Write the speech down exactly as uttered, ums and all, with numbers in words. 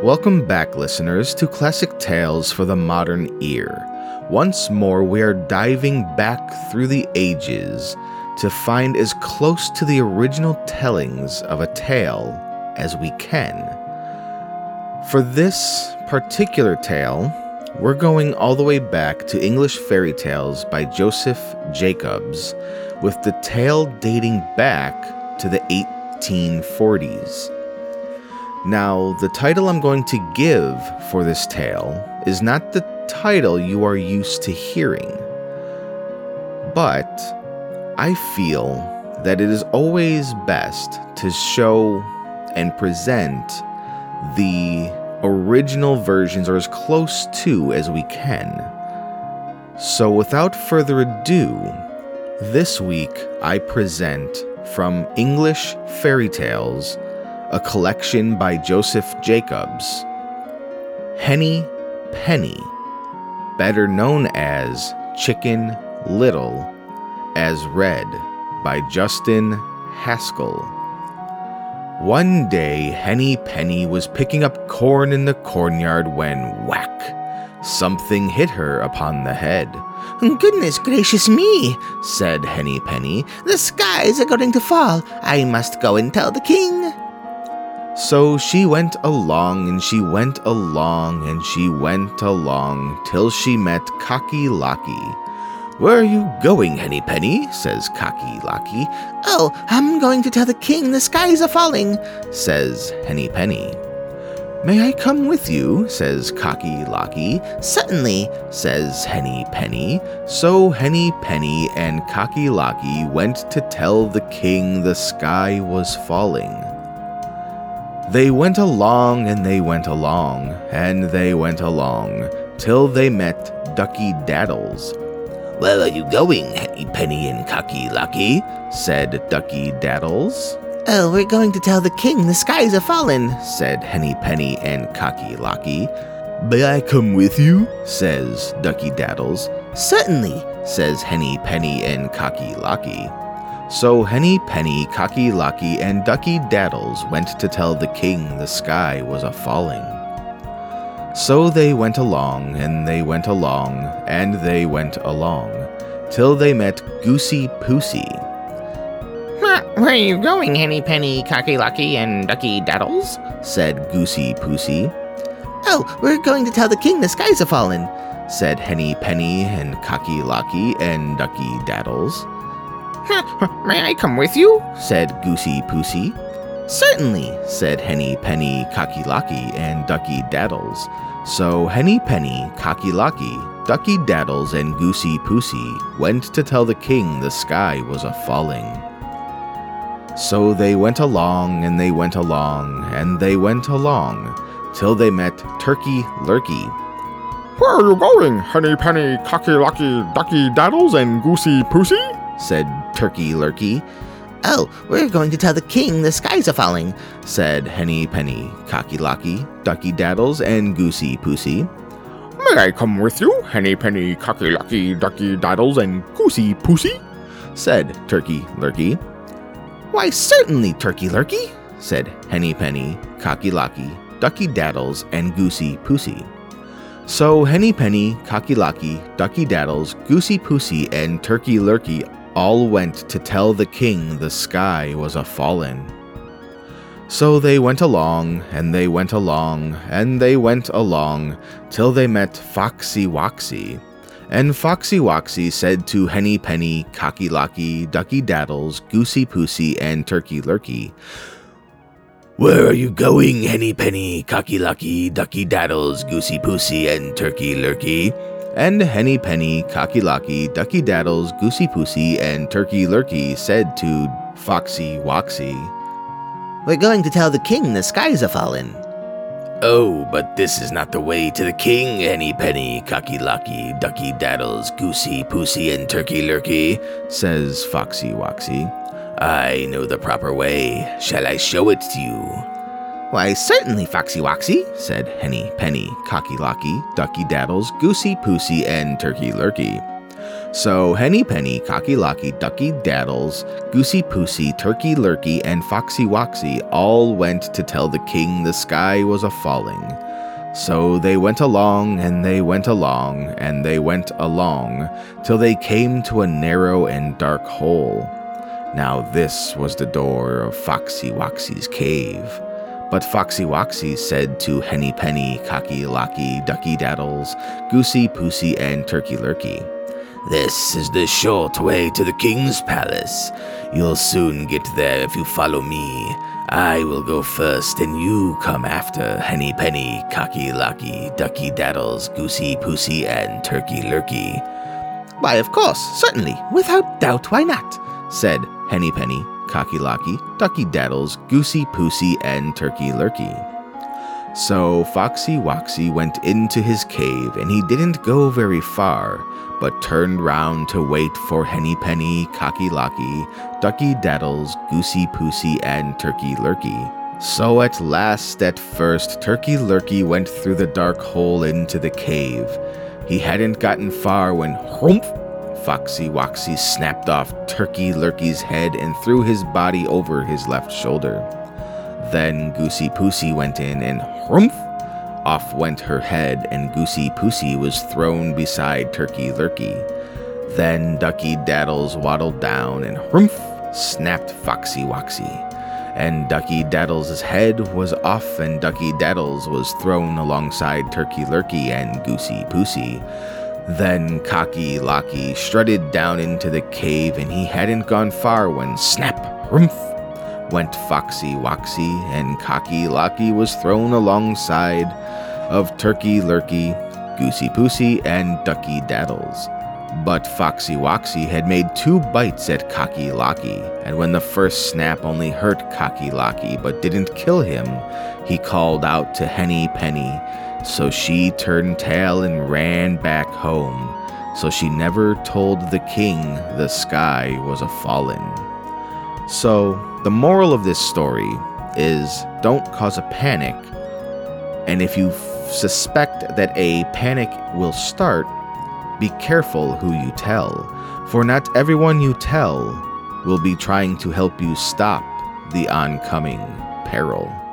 Welcome back, listeners, to Classic Tales for the Modern Ear. Once more, we are diving back through the ages to find as close to the original tellings of a tale as we can. For this particular tale, we're going all the way back to English fairy tales by Joseph Jacobs, with the tale dating back to the eighteen forties. Now, the title I'm going to give for this tale is not the title you are used to hearing, but I feel that it is always best to show and present the original versions, or as close to as we can. So without further ado, this week I present from English Fairy Tales, a collection by Joseph Jacobs, Henny Penny, better known as Chicken Little, as read by Justin Haskell. One day, Henny Penny was picking up corn in the cornyard when, whack, something hit her upon the head. "Goodness gracious me," said Henny Penny. "The skies are going to fall. I must go and tell the king." So she went along, and she went along, and she went along, till she met Cocky Locky. "Where are you going, Henny Penny?" says Cocky Locky. "Oh, I'm going to tell the king the skies are falling," says Henny Penny. "May I come with you?" says Cocky Locky. "Certainly," says Henny Penny. So Henny Penny and Cocky Locky went to tell the king the sky was falling. They went along, and they went along, and they went along, till they met Ducky Daddles. "Where are you going, Henny Penny and Cocky Locky?" said Ducky Daddles. "Oh, we're going to tell the king the skies are falling," said Henny Penny and Cocky Locky. "May I come with you?" says Ducky Daddles. "Certainly," says Henny Penny and Cocky Locky. So Henny Penny, Cocky Locky, and Ducky Daddles went to tell the king the sky was a-falling. So they went along, and they went along, and they went along, till they met Goosey Poosey. "Where are you going, Henny Penny, Cocky Locky, and Ducky Daddles?" said Goosey Poosey. "Oh, we're going to tell the king the skies are falling," said Henny Penny and Cocky Locky and Ducky Daddles. "May I come with you?" said Goosey Poosey. "Certainly," said Henny Penny, Cocky Locky, and Ducky Daddles. So Henny Penny, Cocky Locky, Ducky Daddles, and Goosey Poosey went to tell the king the sky was a-falling. So they went along, and they went along, and they went along, till they met Turkey Lurkey. "Where are you going, Henny Penny, Cocky Locky, Ducky Daddles, and Goosey Poosey?" said Turkey Lurkey. "Oh, we're going to tell the king the skies are falling," said Henny Penny, Cocky Locky, Ducky Daddles, and Goosey Poosey. "May I come with you, Henny Penny, Cocky Locky, Ducky Daddles, and Goosey Poosey?" said Turkey Lurkey. "Why, certainly, Turkey Lurkey," said Henny Penny, Cocky Locky, Ducky Daddles, and Goosey Poosey. So Henny Penny, Cocky Locky, Ducky Daddles, Goosey Poosey, and Turkey Lurkey all went to tell the king the sky was a-fallen. So they went along, and they went along, and they went along, till they met Foxy Woxy. And Foxy Woxy said to Henny Penny, Cocky Locky, Ducky Daddles, Goosey Poosey, and Turkey Lurkey, "Where are you going, Henny Penny, Cocky Locky, Ducky Daddles, Goosey Poosey, and Turkey Lurkey?" And Henny Penny, Cocky Locky, Ducky Daddles, Goosey Poosey, and Turkey Lurkey said to Foxy Woxy, "We're going to tell the king the skies are falling." "Oh, but this is not the way to the king, Henny Penny, Cocky Locky, Ducky Daddles, Goosey Poosey, and Turkey Lurkey," says Foxy Woxy. "I know the proper way. Shall I show it to you?" "Why, certainly, Foxy Woxy," said Henny Penny, Cocky Locky, Ducky Daddles, Goosey Poosey, and Turkey Lurkey. So Henny Penny, Cocky Locky, Ducky Daddles, Goosey Poosey, Turkey Lurkey, and Foxy Woxy all went to tell the king the sky was a-falling. So they went along, and they went along, and they went along, till they came to a narrow and dark hole. Now this was the door of Foxy Woxy's cave. But Foxy Woxy said to Henny Penny, Cocky Locky, Ducky Daddles, Goosey Poosey, and Turkey Lurkey, "This is the short way to the king's palace. You'll soon get there if you follow me. I will go first, and you come after, Henny Penny, Cocky Locky, Ducky Daddles, Goosey Poosey, and Turkey Lurkey." "Why, of course, certainly, without doubt, why not?" said Henny Penny, Cocky Locky, Ducky Daddles, Goosey Poosey, and Turkey Lurkey. So Foxy Woxy went into his cave, and he didn't go very far, but turned round to wait for Henny Penny, Cocky Locky, Ducky Daddles, Goosey Poosey, and Turkey Lurkey. So at last, at first, Turkey Lurkey went through the dark hole into the cave. He hadn't gotten far when, hrumph, Foxy Woxy snapped off Turkey Lurkey's head and threw his body over his left shoulder. Then Goosey Poosey went in, and hrumph, off went her head, and Goosey Poosey was thrown beside Turkey Lurkey. Then Ducky Daddles waddled down, and hrumph, snapped Foxy Woxy. And Ducky Daddles' head was off, and Ducky Daddles was thrown alongside Turkey Lurkey and Goosey Poosey. Then Cocky Locky strutted down into the cave, and he hadn't gone far when snap, hrumph, went Foxy Woxy, and Cocky Locky was thrown alongside of Turkey Lurkey, Goosey Poosey, and Ducky Daddles. But Foxy Woxy had made two bites at Cocky Locky, and when the first snap only hurt Cocky Locky but didn't kill him, he called out to Henny Penny, so she turned tail and ran back home. So she never told the king the sky was a-fallen. So the moral of this story is don't cause a panic, and if you f- suspect that a panic will start, be careful who you tell, for not everyone you tell will be trying to help you stop the oncoming peril.